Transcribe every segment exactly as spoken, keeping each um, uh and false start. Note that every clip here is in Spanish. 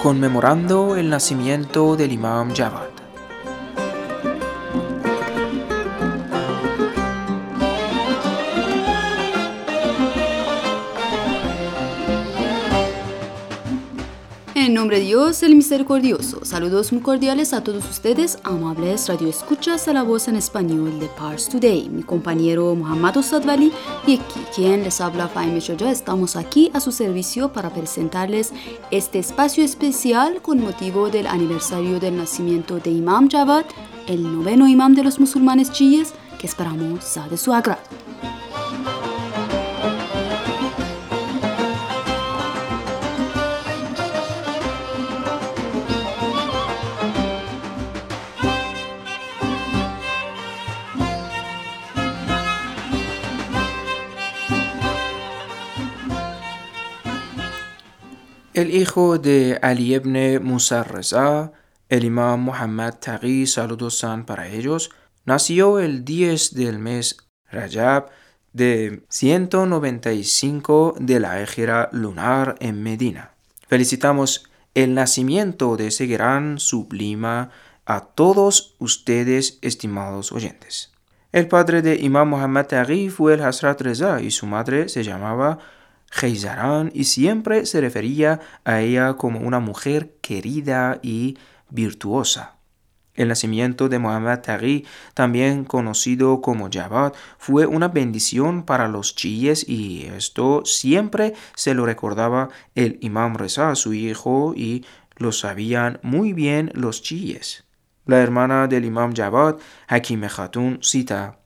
conmemorando el nacimiento del Imam Javad. En nombre de Dios, el Misericordioso, saludos muy cordiales a todos ustedes, amables radioescuchas a la voz en español de Pars Today. Mi compañero Muhammad Osadwali y aquí, quien les habla Faime Shoja, estamos aquí a su servicio para presentarles este espacio especial con motivo del aniversario del nacimiento de Imam Javad, el noveno imam de los musulmanes chiíes, que esperamos sea de su agrado. El hijo de Ali ibn Musa Reza, el imam Muhammad Taghi, saludos sean para ellos, nació el diez del mes Rajab de ciento noventa y cinco de la Égira lunar en Medina. Felicitamos el nacimiento de ese gran sublima a todos ustedes, estimados oyentes. El padre de Imam Muhammad Taghi fue el Hazrat Reza y su madre se llamaba Khayzaran y siempre se refería a ella como una mujer querida y virtuosa. El nacimiento de Muhammad Taghi, también conocido como Javad, fue una bendición para los chiíes y esto siempre se lo recordaba el Imam Reza, su hijo, y lo sabían muy bien los chiíes. La hermana del Imam Javad, Hakime Khatun, cita: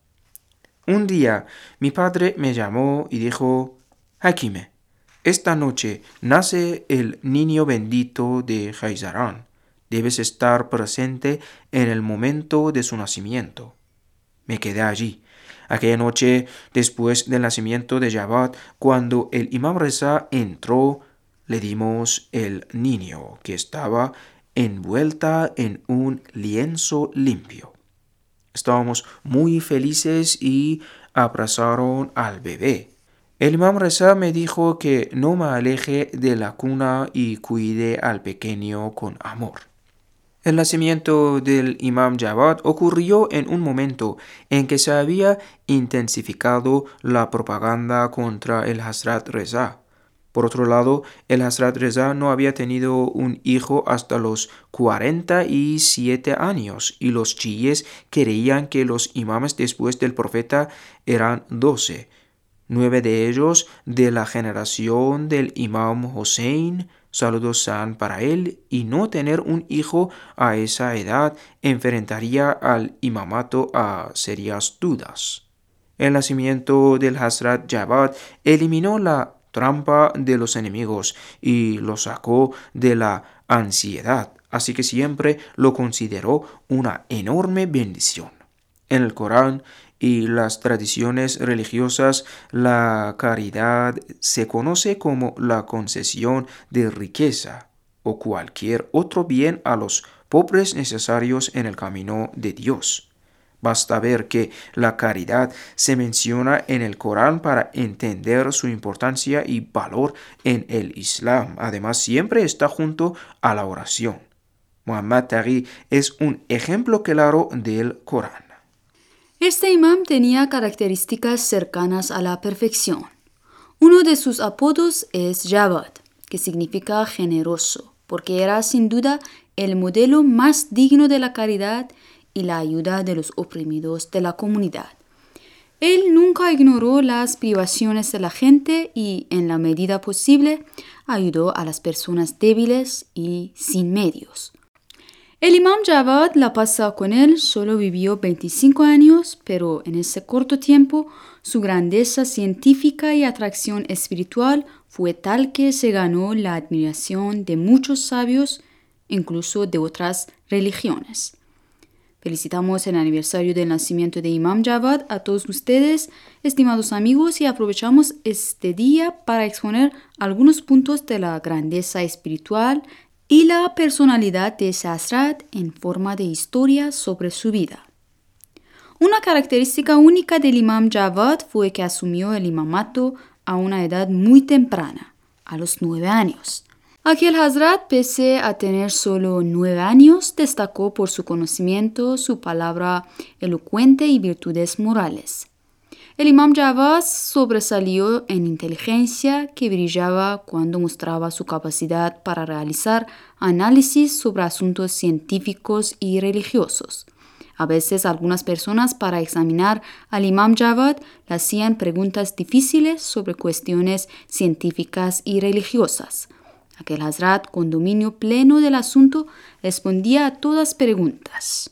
Un día mi padre me llamó y dijo: Hakime, esta noche nace el niño bendito de Khayzaran. Debes estar presente en el momento de su nacimiento. Me quedé allí. Aquella noche, después del nacimiento de Javad, cuando el Imam Reza entró, le dimos el niño, que estaba envuelta en un lienzo limpio. Estábamos muy felices y abrazaron al bebé. El Imam Reza me dijo que no me aleje de la cuna y cuide al pequeño con amor. El nacimiento del Imam Javad ocurrió en un momento en que se había intensificado la propaganda contra el Hazrat Reza. Por otro lado, el Hazrat Reza no había tenido un hijo hasta los cuarenta y siete años y los chiíes creían que los imames después del profeta eran doce. Nueve de ellos de la generación del Imam Hussein, saludos sean para él, y no tener un hijo a esa edad enfrentaría al imamato a serias dudas. El nacimiento del Hazrat Javad eliminó la trampa de los enemigos y lo sacó de la ansiedad, así que siempre lo consideró una enorme bendición. En el Corán y las tradiciones religiosas, la caridad se conoce como la concesión de riqueza o cualquier otro bien a los pobres necesarios en el camino de Dios. Basta ver que la caridad se menciona en el Corán para entender su importancia y valor en el Islam. Además, siempre está junto a la oración. Muhammad Taghi es un ejemplo claro del Corán. Este imam tenía características cercanas a la perfección. Uno de sus apodos es Javad, que significa generoso, porque era sin duda el modelo más digno de la caridad y la ayuda de los oprimidos de la comunidad. Él nunca ignoró las privaciones de la gente y, en la medida posible, ayudó a las personas débiles y sin medios. El Imam Javad, la pasa con él, solo vivió veinticinco años, pero en ese corto tiempo su grandeza científica y atracción espiritual fue tal que se ganó la admiración de muchos sabios, incluso de otras religiones. Felicitamos el aniversario del nacimiento de Imam Javad a todos ustedes, estimados amigos, y aprovechamos este día para exponer algunos puntos de la grandeza espiritual y la personalidad de ese Hazrat en forma de historia sobre su vida. Una característica única del Imam Javad fue que asumió el imamato a una edad muy temprana, a los nueve años. Aquel Hazrat, pese a tener solo nueve años, destacó por su conocimiento, su palabra elocuente y virtudes morales. El Imam Javad sobresalió en inteligencia que brillaba cuando mostraba su capacidad para realizar análisis sobre asuntos científicos y religiosos. A veces algunas personas para examinar al Imam Javad le hacían preguntas difíciles sobre cuestiones científicas y religiosas. Aquel Hazrat, con dominio pleno del asunto, respondía a todas preguntas.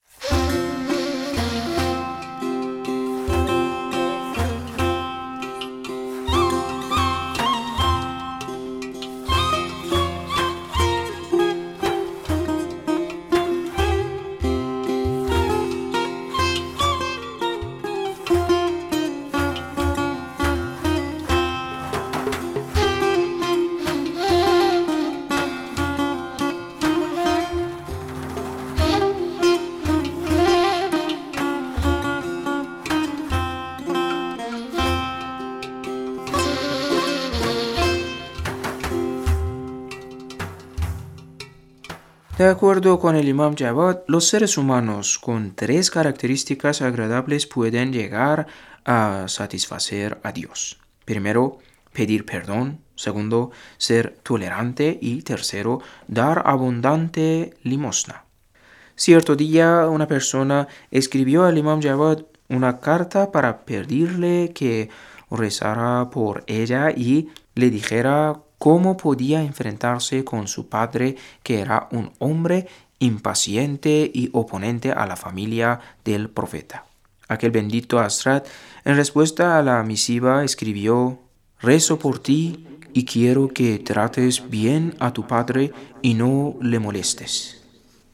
De acuerdo con el Imam Javad, los seres humanos con tres características agradables pueden llegar a satisfacer a Dios. Primero, pedir perdón. Segundo, ser tolerante. Y tercero, dar abundante limosna. Cierto día, una persona escribió al Imam Javad una carta para pedirle que rezara por ella y le dijera cómo podía enfrentarse con su padre, que era un hombre impaciente y oponente a la familia del profeta. Aquel bendito Hazrat, en respuesta a la misiva, escribió: «Rezo por ti y quiero que trates bien a tu padre y no le molestes».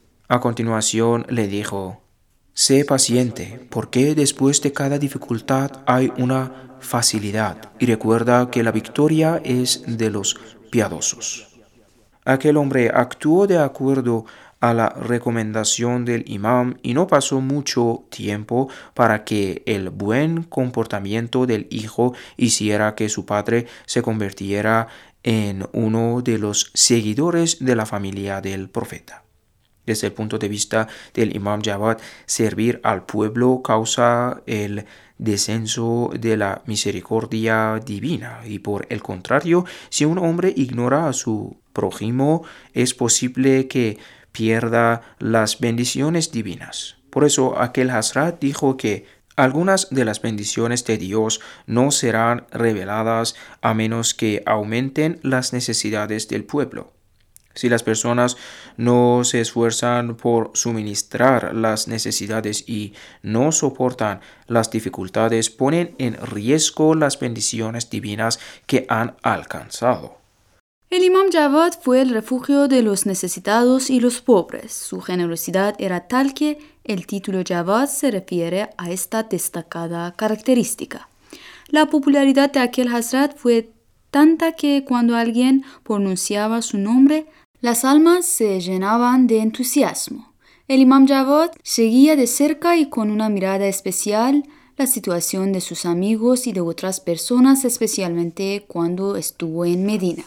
A continuación le dijo: «Sé paciente, porque después de cada dificultad hay una facilidad, y recuerda que la victoria es de los piadosos». Aquel hombre actuó de acuerdo a la recomendación del imam y no pasó mucho tiempo para que el buen comportamiento del hijo hiciera que su padre se convirtiera en uno de los seguidores de la familia del profeta. Desde el punto de vista del Imam Javad, servir al pueblo causa el descenso de la misericordia divina, y por el contrario, si un hombre ignora a su prójimo, es posible que pierda las bendiciones divinas. Por eso aquel Hazrat dijo que algunas de las bendiciones de Dios no serán reveladas a menos que aumenten las necesidades del pueblo. Si las personas no se esfuerzan por suministrar las necesidades y no soportan las dificultades, ponen en riesgo las bendiciones divinas que han alcanzado. El Imam Javad fue el refugio de los necesitados y los pobres. Su generosidad era tal que el título Javad se refiere a esta destacada característica. La popularidad de aquel Hazrat fue tanta que cuando alguien pronunciaba su nombre, las almas se llenaban de entusiasmo. El Imam Javad seguía de cerca y con una mirada especial la situación de sus amigos y de otras personas, especialmente cuando estuvo en Medina.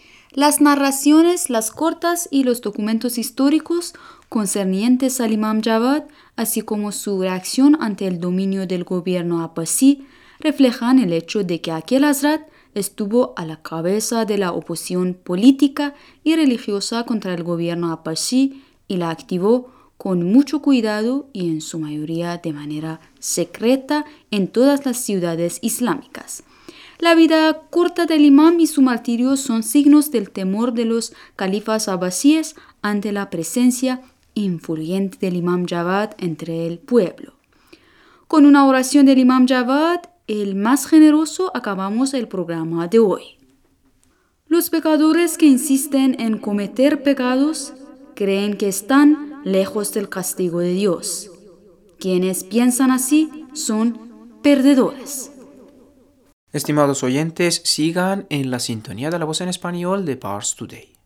Las narraciones, las cortas y los documentos históricos concernientes al Imam Javad, así como su reacción ante el dominio del gobierno abbasí, reflejan el hecho de que aquel Hazrat estuvo a la cabeza de la oposición política y religiosa contra el gobierno abbasí y la activó con mucho cuidado y en su mayoría de manera secreta en todas las ciudades islámicas. La vida corta del imam y su martirio son signos del temor de los califas abbasíes ante la presencia influyente del Imam Javad entre el pueblo. Con una oración del Imam Javad, el más generoso, acabamos el programa de hoy. Los pecadores que insisten en cometer pecados creen que están lejos del castigo de Dios. Quienes piensan así son perdedores. Estimados oyentes, sigan en la sintonía de la voz en español de Pars Today.